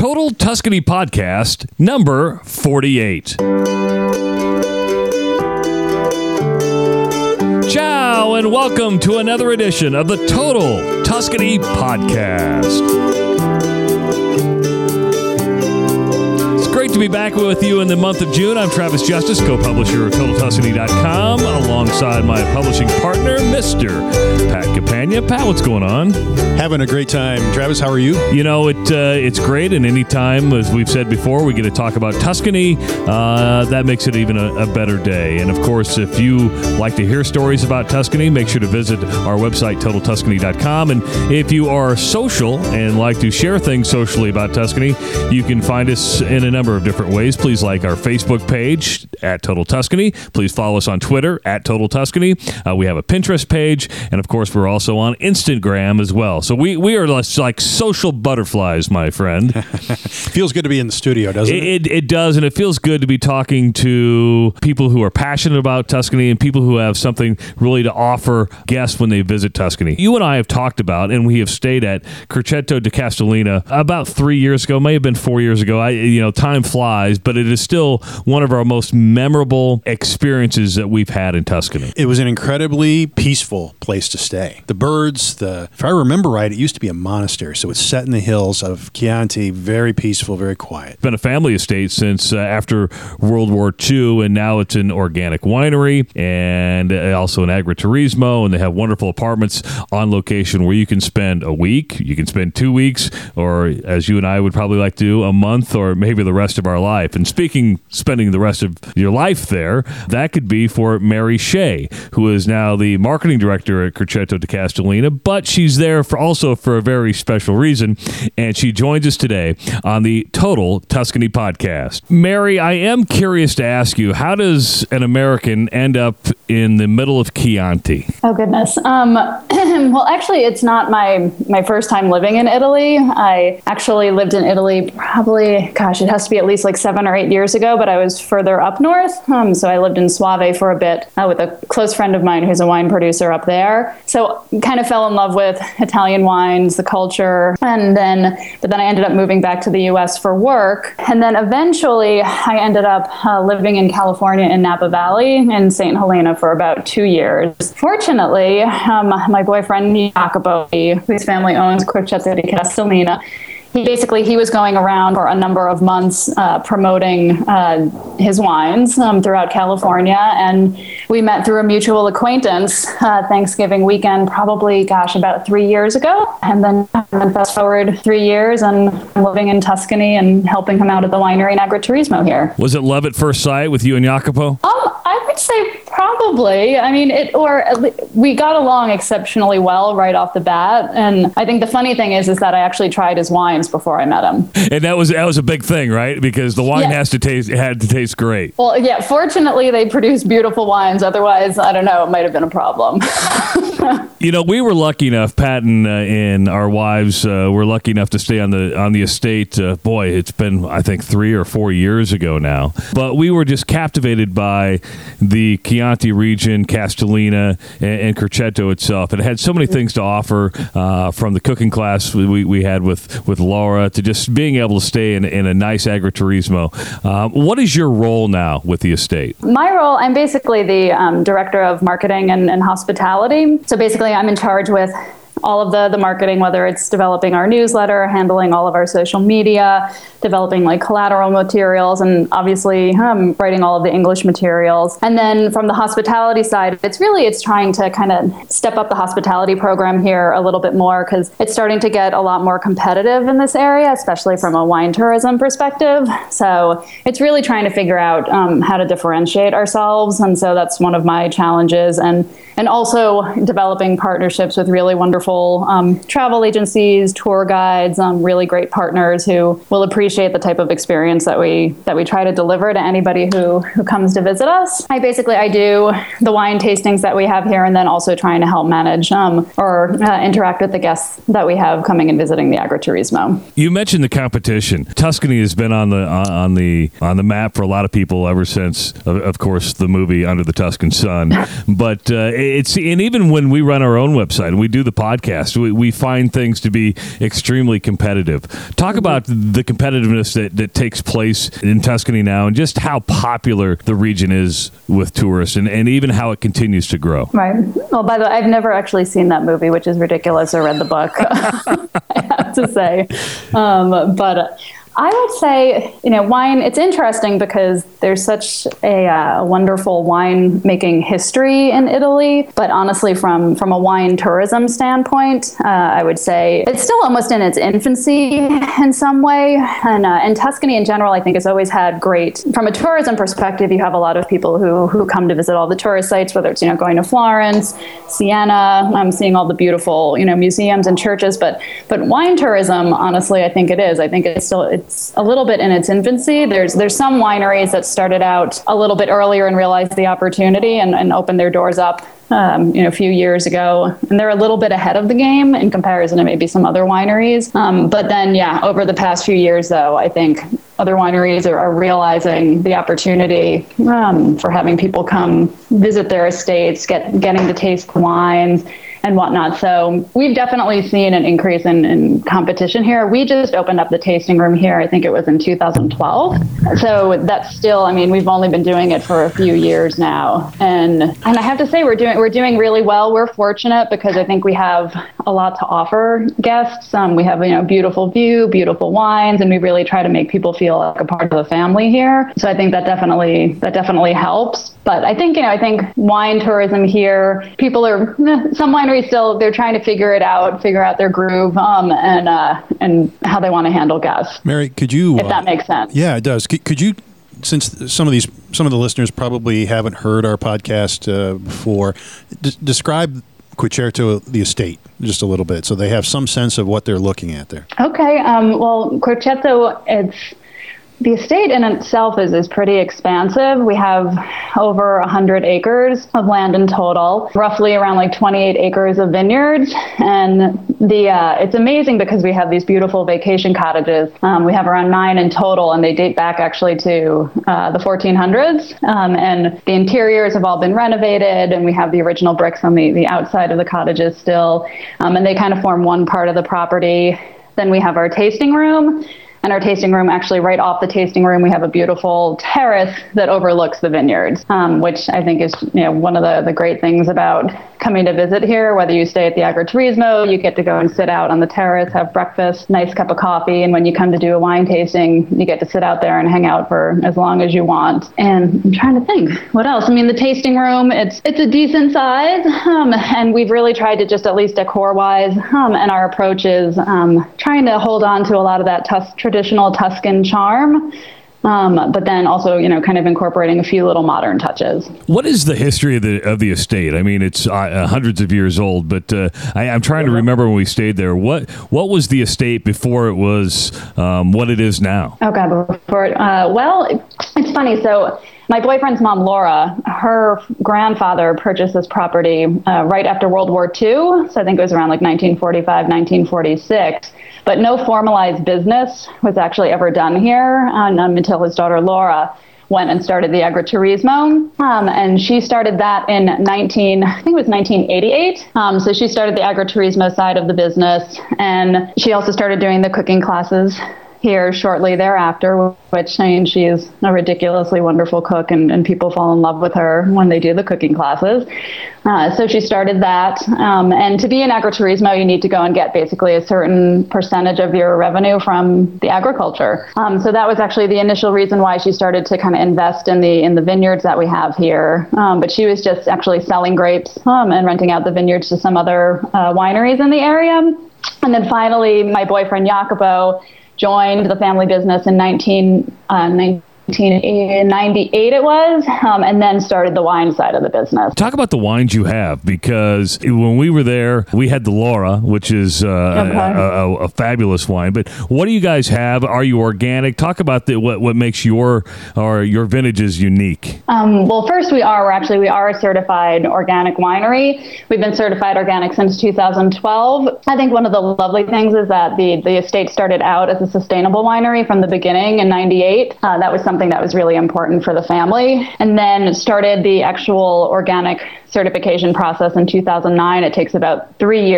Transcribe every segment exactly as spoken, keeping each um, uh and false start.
Total Tuscany Podcast, number forty-eight. Ciao, and welcome to another edition of the Total Tuscany Podcast. Great to be back with you in the month of June. I'm Travis Justice, co-publisher of Total Tuscany dot com, alongside my publishing partner, Mister Pat Campagna. Pat, what's going on? Having a great time. Travis, how are you? You know, it uh, it's great, and anytime, as we've said before, we get to talk about Tuscany, uh, that makes it even a, a better day. And, of course, if you like to hear stories about Tuscany, make sure to visit our website, Total Tuscany dot com. And if you are social and like to share things socially about Tuscany, you can find us in a number of different ways. Please like our Facebook page at Total Tuscany. Please follow us on Twitter at Total Tuscany. Uh, we have a Pinterest page, and of course, we're also on Instagram as well. So we we are like social butterflies, my friend. Feels good to be in the studio, doesn't it? It, it? It does, and it feels good to be talking to people who are passionate about Tuscany and people who have something really to offer guests when they visit Tuscany. You and I have talked about, and we have stayed at Crocetto di Castellina about three years ago, may have been four years ago. I, you know, time flies, but it is still one of our most memorable experiences that we've had in Tuscany. It was an incredibly peaceful place to stay. The birds, the if I remember right, it used to be a monastery, so it's set in the hills of Chianti, very peaceful, very quiet. It's been a family estate since uh, after World War Two, and now it's an organic winery and also an agriturismo, and they have wonderful apartments on location where you can spend a week, you can spend two weeks, or as you and I would probably like to do, a month, or maybe the rest of our life. And speaking, spending the rest of your life there, that could be for Mary Shea, who is now the marketing director at Crocetto di Castellina, but she's there for also for a very special reason, and she joins us today on the Total Tuscany Podcast. Mary, I am curious to ask you, how does an American end up in the middle of Chianti? Oh, goodness. Um, well, actually, it's not my, my first time living in Italy. I actually lived in Italy probably, gosh, it has to be at least like seven or eight years ago, but I was further up north. Um, so I lived in Soave for a bit uh, with a close friend of mine who's a wine producer up there. So kind of fell in love with Italian wines, the culture, and then, but then I ended up moving back to the U S for work. And then eventually I ended up uh, living in California in Napa Valley in Saint Helena for about two years. Fortunately, um, my boyfriend, Jacopo, whose family owns Crocetto di Castellina, He basically, he was going around for a number of months uh, promoting uh, his wines um, throughout California. And we met through a mutual acquaintance uh, Thanksgiving weekend, probably, gosh, about three years ago. And then, and then fast forward three years and I'm living in Tuscany and helping him out at the winery and agriturismo here. Was it love at first sight with you and Jacopo? Um, I would say probably. I mean, it, or at least we got along exceptionally well right off the bat. And I think the funny thing is, is that I actually tried his wines before I met him. And that was that was a big thing, right? Because the wine yeah. has to taste had to taste great. Well, yeah. Fortunately, they produce beautiful wines. Otherwise, I don't know. It might have been a problem. You know, we were lucky enough, Pat and, uh, and our wives uh, were lucky enough to stay on the on the estate. Uh, boy, it's been I think three or four years ago now. But we were just captivated by the Chianti region, Castellina, and, and Crocetto itself. It had so many things to offer, uh, from the cooking class we, we had with, with Laura to just being able to stay in, in a nice agriturismo. Uh, what is your role now with the estate? My role, I'm basically the um, director of marketing and, and hospitality. So basically, I'm in charge with all of the, the marketing, whether it's developing our newsletter, handling all of our social media, developing like collateral materials, and obviously um, writing all of the English materials. And then from the hospitality side, it's really, it's trying to kind of step up the hospitality program here a little bit more because it's starting to get a lot more competitive in this area, especially from a wine tourism perspective. So it's really trying to figure out um, how to differentiate ourselves. And so that's one of my challenges. And And also developing partnerships with really wonderful um, travel agencies, tour guides, um, really great partners who will appreciate the type of experience that we that we try to deliver to anybody who, who comes to visit us. I basically, I do the wine tastings that we have here and then also trying to help manage um, or uh, interact with the guests that we have coming and visiting the agriturismo. You mentioned the competition. Tuscany has been on the on the on the map for a lot of people ever since, of, of course, the movie Under the Tuscan Sun. But uh, it's and even when we run our own website and we do the podcast, podcast. We, we find things to be extremely competitive. Talk about the competitiveness that, that takes place in Tuscany now and just how popular the region is with tourists and, and even how it continues to grow. Right. Well, by the way, I've never actually seen that movie, which is ridiculous, or read the book, I have to say. Um, but... Uh, I would say, you know, wine, it's interesting because there's such a uh, wonderful wine-making history in Italy. But honestly, from, from a wine tourism standpoint, uh, I would say it's still almost in its infancy in some way. And, uh, and Tuscany in general, I think, has always had great, from a tourism perspective, you have a lot of people who, who come to visit all the tourist sites, whether it's, you know, going to Florence, Siena, I'm seeing all the beautiful, you know, museums and churches. But, but wine tourism, honestly, I think it is. I think it's still, it's a little bit in its infancy. There's there's some wineries that started out a little bit earlier and realized the opportunity and, and opened their doors up um, you know, a few years ago. And they're a little bit ahead of the game in comparison to maybe some other wineries. Um, but then, yeah, over the past few years, though, I think other wineries are, are realizing the opportunity um, for having people come visit their estates, get getting to taste the wines and whatnot. So we've definitely seen an increase in, in competition here. We just opened up the tasting room here, I think it was in two thousand twelve. So that's still, I mean, we've only been doing it for a few years now. And and I have to say we're doing we're doing really well. We're fortunate because I think we have a lot to offer guests. Um, we have, you know, beautiful view, beautiful wines, and we really try to make people feel like a part of the family here. So I think that definitely that definitely helps. But I think, you know, I think wine tourism here, people are, some wineries still, they're trying to figure it out, figure out their groove um, and uh, and how they want to handle guests. Mary, could you... If that makes sense. Uh, yeah, it does. Could, could you, since some of these, some of the listeners probably haven't heard our podcast uh, before, d- describe Querceto, the estate, just a little bit, so they have some sense of what they're looking at there. Okay. Um, well, Querceto, it's... The estate in itself is, is pretty expansive. We have over one hundred acres of land in total, roughly around like twenty-eight acres of vineyards. And the uh, it's amazing because we have these beautiful vacation cottages. Um, we have around nine in total, and they date back actually to uh, the fourteen hundreds. Um, and the interiors have all been renovated, and we have the original bricks on the, the outside of the cottages still. Um, and they kind of form one part of the property. Then we have our tasting room. And our tasting room, actually right off the tasting room, we have a beautiful terrace that overlooks the vineyards, um, which I think is, you know, one of the, the great things about coming to visit here. Whether you stay at the Agriturismo, you get to go and sit out on the terrace, have breakfast, nice cup of coffee. And when you come to do a wine tasting, you get to sit out there and hang out for as long as you want. And I'm trying to think, what else? I mean, the tasting room, it's it's a decent size. Um, and we've really tried to just, at least decor-wise, um, and our approach is um, trying to hold on to a lot of that tus- traditional Tuscan charm. Um, but then also, you know, kind of incorporating a few little modern touches. What is the history of the of the estate? I mean, it's uh, hundreds of years old, but uh, I, I'm trying to remember when we stayed there. What what was the estate before it was um, what it is now? Okay, before it, uh, well, it's funny. So my boyfriend's mom, Laura, her grandfather purchased this property uh, right after World War Two. So I think it was around like nineteen forty-five, nineteen forty-six. But no formalized business was actually ever done here um, until his daughter, Laura, went and started the Agriturismo. Um, and she started that in nineteen, I think it was nineteen eighty-eight. Um, so she started the Agriturismo side of the business. And she also started doing the cooking classes here shortly thereafter, which, I mean, she is a ridiculously wonderful cook, and, and people fall in love with her when they do the cooking classes. Uh, so she started that. Um, and to be an Agriturismo, you need to go and get basically a certain percentage of your revenue from the agriculture. Um, so that was actually the initial reason why she started to kind of invest in the in the vineyards that we have here. Um, but she was just actually selling grapes um, and renting out the vineyards to some other uh, wineries in the area. And then finally, my boyfriend, Jacopo, joined the family business in nineteen ninety-eight it was, um, and then started the wine side of the business. Talk about the wines you have, because when we were there, we had the Laura, which is uh, okay. a, a, a fabulous wine. But what do you guys have? Are you organic? Talk about the, what what makes your or your vintages unique. Um, well, first we are we're actually we are a certified organic winery. We've been certified organic since two thousand twelve. I think one of the lovely things is that the the estate started out as a sustainable winery from the beginning in ninety-eight. Uh, that was something that was really important for the family, and then started the actual organic certification process in two thousand nine. It takes about three years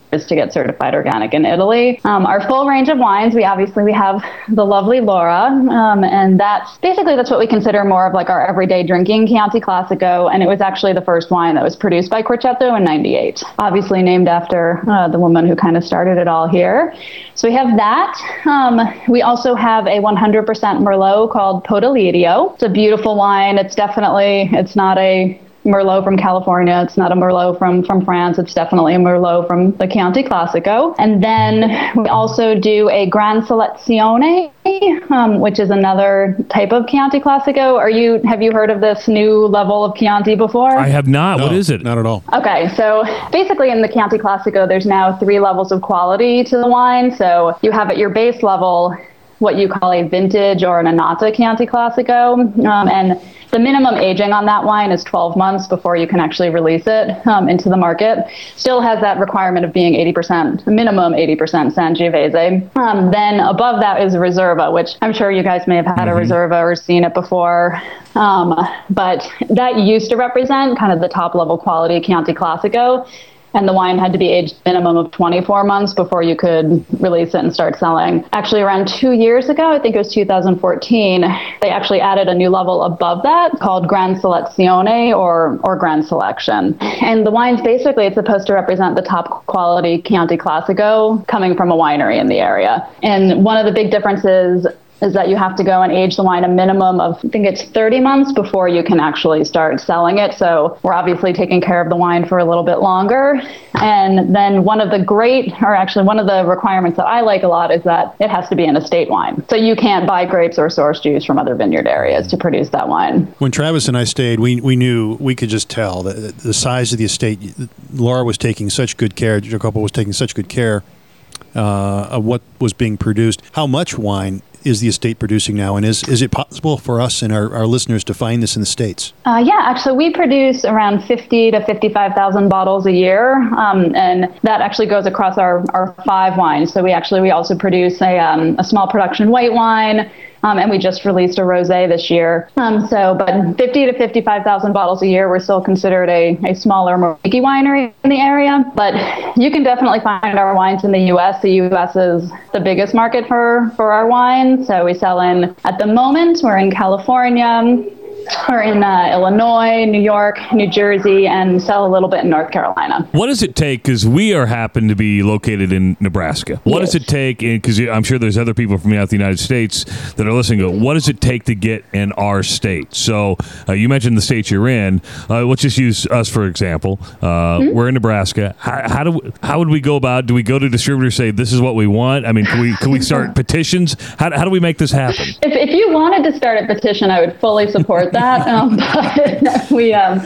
to get certified organic in Italy. Um, our full range of wines, we obviously we have the lovely Laura, um, and that's basically that's what we consider more of like our everyday drinking Chianti Classico, and it was actually the first wine that was produced by Querceto in ninety-eight, obviously named after uh, the woman who kind of started it all here. So we have that. Um, we also have a one hundred percent Merlot called Podalirio. It's a beautiful wine. It's definitely, it's not a Merlot from California. It's not a Merlot from, from France. It's definitely a Merlot from the Chianti Classico. And then we also do a Gran Selezione, um, which is another type of Chianti Classico. Are you, have you heard of this new level of Chianti before? I have not. No, what is it? Not at all. Okay, so basically in the Chianti Classico, there's now three levels of quality to the wine. So you have at your base level what you call a vintage or an annata Chianti Classico, um, and the minimum aging on that wine is twelve months before you can actually release it um, into the market. Still has that requirement of being eighty percent, minimum eighty percent Sangiovese. Um, then above that is Reserva, which I'm sure you guys may have had mm-hmm. a Reserva or seen it before. Um, but that used to represent kind of the top level quality Chianti Classico. And the wine had to be aged minimum of twenty-four months before you could release it and start selling. Actually, around two years ago, I think it was two thousand fourteen, they actually added a new level above that called Gran Selezione or, or Grand Selection. And the wine's basically, it's supposed to represent the top quality Chianti Classico coming from a winery in the area. And one of the big differences is that you have to go and age the wine a minimum of, I think it's thirty months before you can actually start selling it. So we're obviously taking care of the wine for a little bit longer. And then one of the great, or actually one of the requirements that I like a lot is that it has to be an estate wine. So you can't buy grapes or source juice from other vineyard areas to produce that wine. When Travis and I stayed, we we knew, we could just tell that the size of the estate, Laura was taking such good care, Jacopo was taking such good care uh, of what was being produced. How much wine is the estate producing now, and is is it possible for us and our, our listeners to find this in the States? Uh, yeah, actually, we produce around fifty to fifty-five thousand bottles a year, um, and that actually goes across our, our five wines. So we actually we also produce a um, a small production white wine. Um, and we just released a rosé this year. Um, so, but fifty to fifty-five thousand bottles a year. We're still considered a, a smaller, more geeky winery in the area. But you can definitely find our wines in the U S. The U S is the biggest market for, for our wines. So we sell in, at the moment, we're in California, we're in uh, Illinois, New York, New Jersey, and sell a little bit in North Carolina. What does it take, because we are happen to be located in Nebraska, what yes. does it take, because I'm sure there's other people from out the United States that are listening to it, what does it take to get in our state? So uh, you mentioned the states you're in. Uh, let's just use us for example. Uh, mm-hmm. We're in Nebraska. How, how do we, how would we go about? Do we go to distributors, say this is what we want? I mean, can we can we start petitions? How, how do we make this happen? If, if you wanted to start a petition, I would fully support that. That, um, but we, um,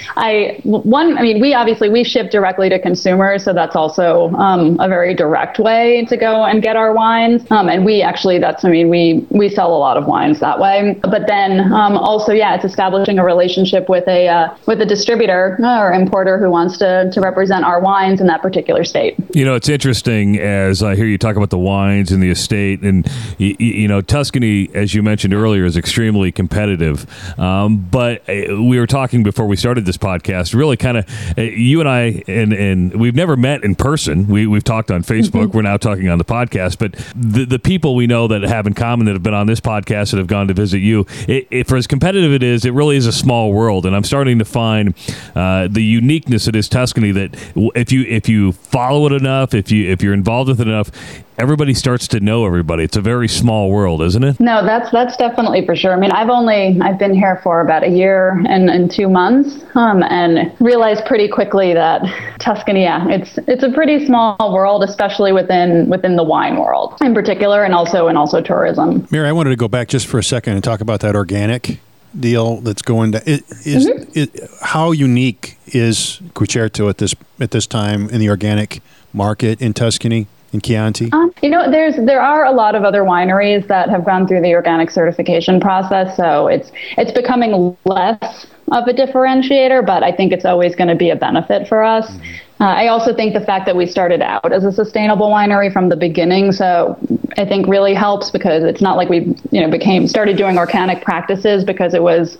I, one, I mean, we obviously, we ship directly to consumers, so that's also um, a very direct way to go and get our wines. Um, and we actually, that's, I mean, we, we sell a lot of wines that way. But then um, also, yeah, it's establishing a relationship with a, uh, with a distributor or importer who wants to, to represent our wines in that particular state. You know, it's interesting as I hear you talk about the wines and the estate, and, you, you know, Tuscany, as you mentioned earlier, is extremely competitive. Um, but uh, we were talking before we started this podcast, really kind of, uh, you and I, and, and we've never met in person. We, we've talked on Facebook. Mm-hmm. We're now talking on the podcast. But the, the people we know that have in common that have been on this podcast that have gone to visit you, it, it, for as competitive it is, it really is a small world. And I'm starting to find uh, the uniqueness that is Tuscany, that if you if you follow it enough, if you if you're involved with it enough, everybody starts to know everybody. It's a very small world, isn't it? No, that's that's definitely for sure. I mean, I've only I've been here for about a year and, and two months, um, and realized pretty quickly that Tuscany, yeah, it's it's a pretty small world, especially within within the wine world in particular, and also and also tourism. Mary, I wanted to go back just for a second and talk about that organic deal that's going to. It, is mm-hmm. it, how unique is Querceto at this at this time in the organic market in Tuscany? In Chianti? Um, you know, there's there are a lot of other wineries that have gone through the organic certification process, so it's it's becoming less of a differentiator, but I think it's always going to be a benefit for us. Mm-hmm. Uh, I also think the fact that we started out as a sustainable winery from the beginning, so I think really helps, because it's not like we you know became started doing organic practices because it was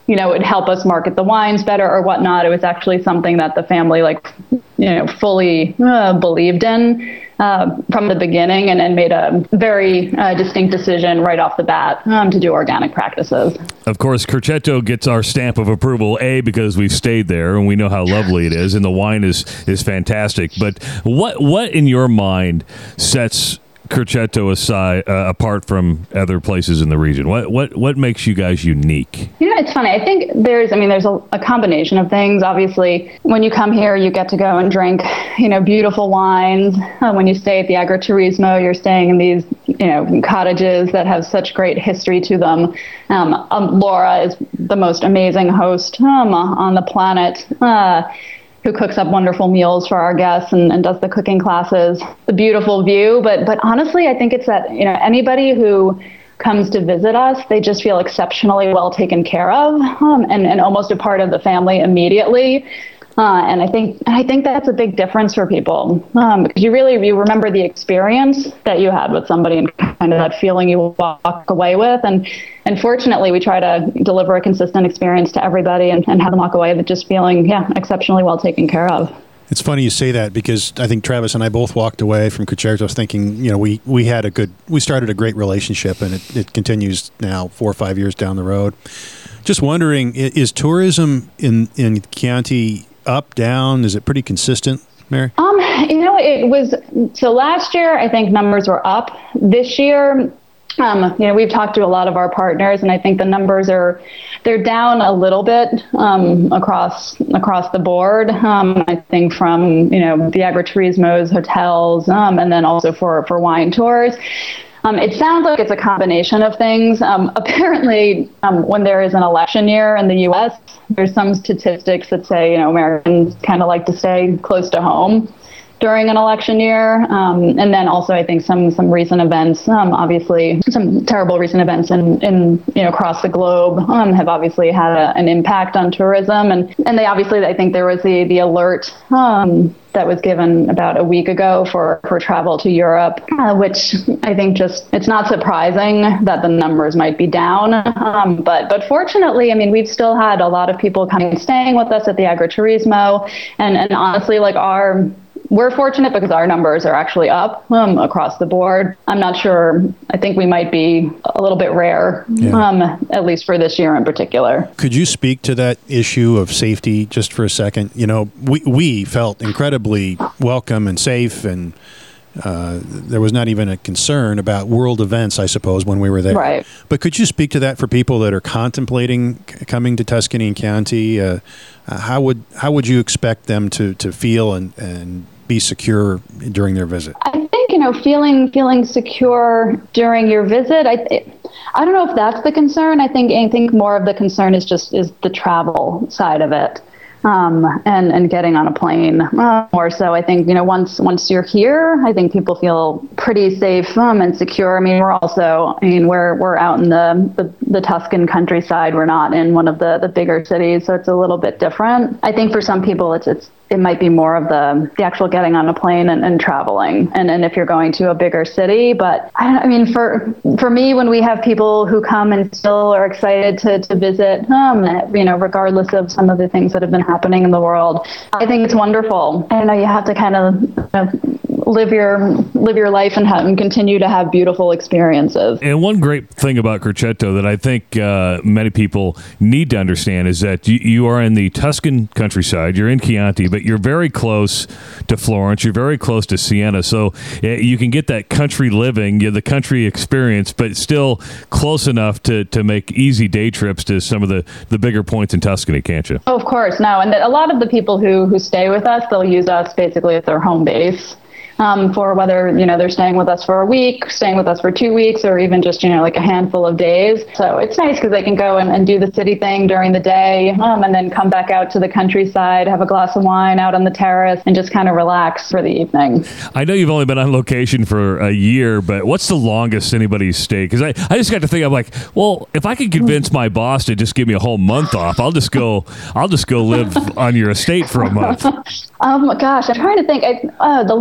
you know, it'd help us market the wines better or whatnot. It was actually something that the family, like, you know, fully uh, believed in uh, from the beginning, and, and made a very uh, distinct decision right off the bat um, to do organic practices. Of course, Crocetto gets our stamp of approval, A, because we've stayed there and we know how lovely it is, and the wine is is fantastic. But what what in your mind sets Crocetto aside uh, apart from other places in the region? What what what makes you guys unique? You know, it's funny. I think there's, I mean, there's a, a combination of things. Obviously, when you come here, you get to go and drink, you know, beautiful wines. Uh, when you stay at the Agriturismo, you're staying in these, you know, cottages that have such great history to them. Um, um, Laura is the most amazing host um, on the planet. Uh, who cooks up wonderful meals for our guests and, and does the cooking classes, the beautiful view. But but honestly, I think it's that, you know, anybody who comes to visit us, they just feel exceptionally well taken care of um, and, and almost a part of the family immediately. Uh, and I think I think that's a big difference for people um, because you really you remember the experience that you had with somebody and kind of that feeling you walk away with. And and fortunately, we try to deliver a consistent experience to everybody and, and have them walk away with just feeling, yeah, exceptionally well taken care of. It's funny you say that because I think Travis and I both walked away from Crocetto thinking, you know, we, we had a good, we started a great relationship, and it, it continues now four or five years down the road. Just wondering, is tourism in, in Chianti up, down? Is it pretty consistent, Mary? Um, you know, it was, so last year, I think numbers were up. This year, um, you know, we've talked to a lot of our partners, and I think the numbers are, they're down a little bit um, across across the board. Um, I think from, you know, the Agriturismos, hotels, um, and then also for, for wine tours. Um, it sounds like it's a combination of things. Um, apparently, um, when there is an election year in the U S, there's some statistics that say, you know, Americans kind of like to stay close to home during an election year. Um, and then also, I think some some recent events, um, obviously, some terrible recent events in, in you know, across the globe um, have obviously had a, an impact on tourism. And, and they obviously, I think there was the, the alert um, that was given about a week ago for, for travel to Europe, uh, which I think just, it's not surprising that the numbers might be down. Um, but but fortunately, I mean, we've still had a lot of people coming, staying with us at the Agriturismo. And, and honestly, like our, we're fortunate because our numbers are actually up um, across the board. I'm not sure. I think we might be a little bit rare, yeah. um, at least for this year in particular. Could you speak to that issue of safety just for a second? You know, we, we felt incredibly welcome and safe, and uh, there was not even a concern about world events, I suppose, when we were there. Right. But could you speak to that for people that are contemplating c- coming to Tuscany and Chianti? Uh, uh, how would how would you expect them to, to feel and, and be secure during their visit? I think, you know, feeling feeling secure during your visit, I th- I don't know if that's the concern. I think I think more of the concern is just is the travel side of it. Um, and, and getting on a plane. Uh, more so, I think, you know, once once you're here, I think people feel pretty safe um, and secure. I mean, we're also, I mean, we're we're out in the, the, the Tuscan countryside. We're not in one of the, the bigger cities, so it's a little bit different. I think for some people, it's it's it might be more of the, the actual getting on a plane and, and traveling. And, and if you're going to a bigger city, but I, don't, I mean, for for me, when we have people who come and still are excited to, to visit, um, you know, regardless of some of the things that have been happening in the world, I think it's wonderful. I know you have to kind of, you know, live your live your life and, have, and continue to have beautiful experiences. And one great thing about Crocetto that I think uh, many people need to understand is that you, you are in the Tuscan countryside, you're in Chianti, but you're very close to Florence, you're very close to Siena, so uh, you can get that country living, you know, the country experience, but still close enough to, to make easy day trips to some of the, the bigger points in Tuscany, can't you? Oh, of course, no. And a lot of the people who, who stay with us, they'll use us basically as their home base. Um, for whether, you know, they're staying with us for a week, staying with us for two weeks, or even just, you know, like a handful of days. So it's nice because they can go and, and do the city thing during the day um, and then come back out to the countryside, have a glass of wine out on the terrace, and just kind of relax for the evening. I know you've only been on location for a year, but what's the longest anybody's stayed? Because I, I just got to think, I'm like, well, if I could convince my boss to just give me a whole month off, I'll just go, I'll just go live on your estate for a month. Um, gosh, I'm trying to think. I, uh, the longest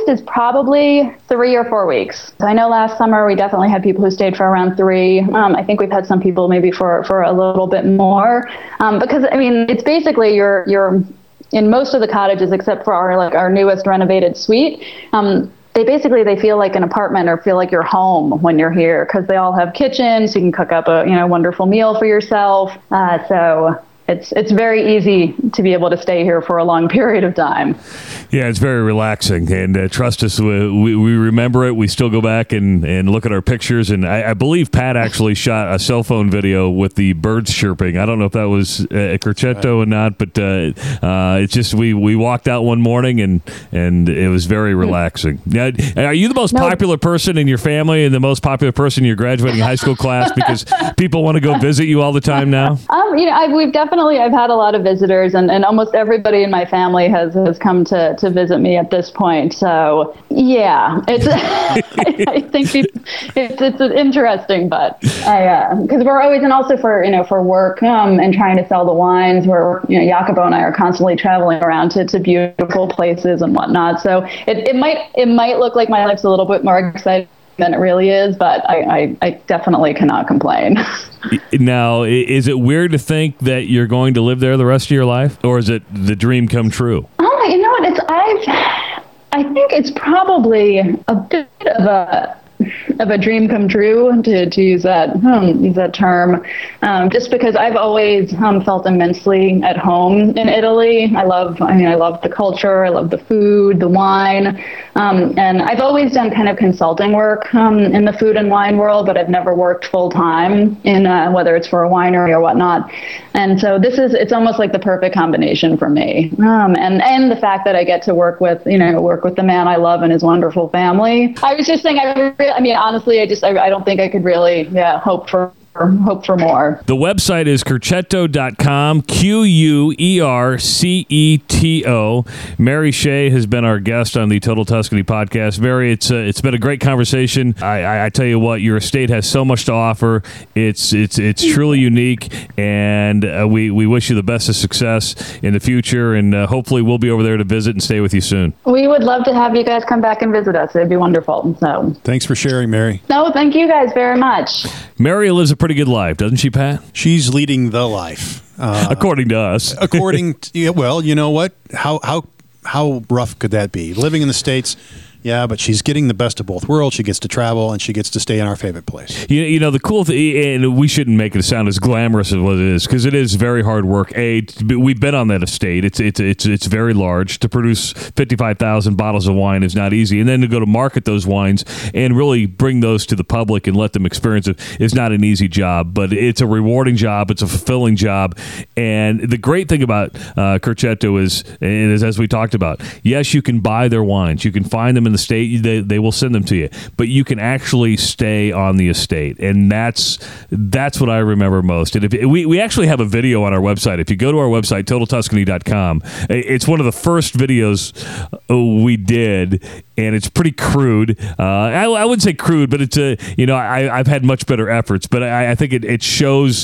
is probably three or four weeks. So I know last summer we definitely had people who stayed for around three. Um, I think we've had some people maybe for, for a little bit more. Um, because, I mean, it's basically you're you're in most of the cottages, except for our like our newest renovated suite. Um, they basically they feel like an apartment or feel like you're home when you're here because they all have kitchens. So you can cook up a you know wonderful meal for yourself. Uh, so. It's it's very easy to be able to stay here for a long period of time. Yeah, it's very relaxing. And uh, trust us, we, we, we remember it. We still go back and, and look at our pictures. And I, I believe Pat actually shot a cell phone video with the birds chirping. I don't know if that was uh, Crocetto or not, but uh, uh, it's just we, we walked out one morning and, and it was very relaxing. Now, are you the most no. popular person in your family and the most popular person in your graduating high school class because people want to go visit you all the time now? Um, you know, I, we've definitely I've had a lot of visitors, and, and almost everybody in my family has, has come to, to visit me at this point. So, yeah, it's I, I think people, it's it's interesting, but I because uh, we're always and also for you know for work um, and trying to sell the wines. We're you know Jacopo and I are constantly traveling around to, to beautiful places and whatnot. So it, it might it might look like my life's a little bit more exciting than it really is, but I, I, I definitely cannot complain. Now, is it weird to think that you're going to live there the rest of your life, or is it the dream come true? Oh, you know what? It's I've I think it's probably a bit of a of a dream come true to, to use that hmm, use that term, um, just because I've always um, felt immensely at home in Italy. I love I mean I love the culture, I love the food, the wine, um, and I've always done kind of consulting work um, in the food and wine world, but I've never worked full time in uh, whether it's for a winery or whatnot. And so this is it's almost like the perfect combination for me, um, and and the fact that I get to work with you know work with the man I love and his wonderful family. I was just saying I. Really, I mean, honestly, I just I, I don't think I could really, yeah, hope for hope for more. The website is Quercetto dot com, Q U E R C E T O. Mary Shea has been our guest on the Total Tuscany podcast. Mary, it's uh, it's been a great conversation. I, I, I tell you what, your estate has so much to offer. It's it's it's truly unique, and uh, we we wish you the best of success in the future, and uh, hopefully we'll be over there to visit and stay with you soon. We would love to have you guys come back and visit us. It'd be wonderful. So thanks for sharing, Mary. No, thank you guys very much. Mary lives a pretty good life, doesn't she, Pat? She's leading the life. Uh, according to us. according to, yeah, well, you know what? How how how rough could that be? Living in the States, yeah, but she's getting the best of both worlds. She gets to travel, and she gets to stay in our favorite place. You, you know, the cool thing, and we shouldn't make it sound as glamorous as what it is, because it is very hard work. A, we've been on that estate. It's it's it's it's very large. To produce fifty-five thousand bottles of wine is not easy. And then to go to market those wines and really bring those to the public and let them experience it is not an easy job. But it's a rewarding job. It's a fulfilling job. And the great thing about uh, Quercetto is, and is, as we talked about, yes, you can buy their wines. You can find them in the state, they, they will send them to you, but you can actually stay on the estate, and that's that's what I remember most. And if we, we actually have a video on our website. If you go to our website, Total Tuscany dot com, it's one of the first videos we did, and it's pretty crude. Uh, I, I wouldn't say crude, but it's a you know I, I've had much better efforts, but I, I think it, it shows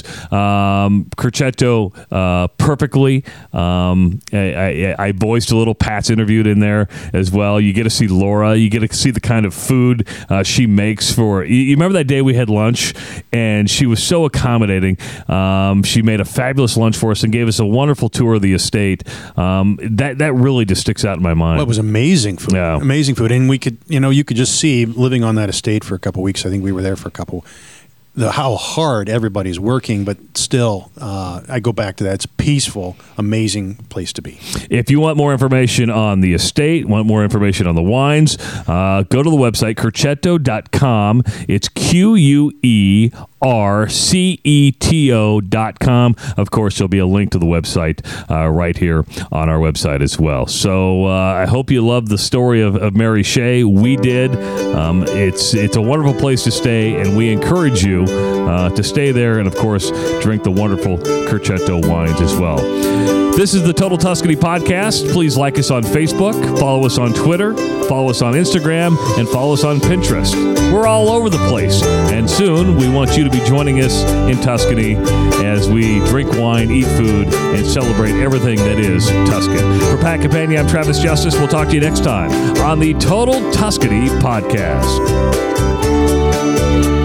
um, Quercetto uh, perfectly. Um, I, I, I voiced a little. Pat's interviewed in there as well. You get to see Laura. You get to see the kind of food uh, she makes for. You, you remember that day we had lunch, and she was so accommodating. Um, she made a fabulous lunch for us and gave us a wonderful tour of the estate. Um, that that really just sticks out in my mind. Well, it was amazing food. Yeah. Amazing food, and we could, you know, you could just see living on that estate for a couple of weeks. I think we were there for a couple. The, how hard everybody's working, but still, uh, I go back to that. It's peaceful, amazing place to be. If you want more information on the estate, want more information on the wines, uh, go to the website, Quercetto dot com. It's Q U E R C E T O dot com. Of course, there'll be a link to the website uh, right here on our website as well. So uh, I hope you love the story of, of Mary Shea. We did. Um, it's, it's a wonderful place to stay, and we encourage you Uh, to stay there and, of course, drink the wonderful Quercetto wines as well. This is the Total Tuscany Podcast. Please like us on Facebook, follow us on Twitter, follow us on Instagram, and follow us on Pinterest. We're all over the place. And soon, we want you to be joining us in Tuscany as we drink wine, eat food, and celebrate everything that is Tuscan. For Pat Campagna, I'm Travis Justice. We'll talk to you next time on the Total Tuscany Podcast.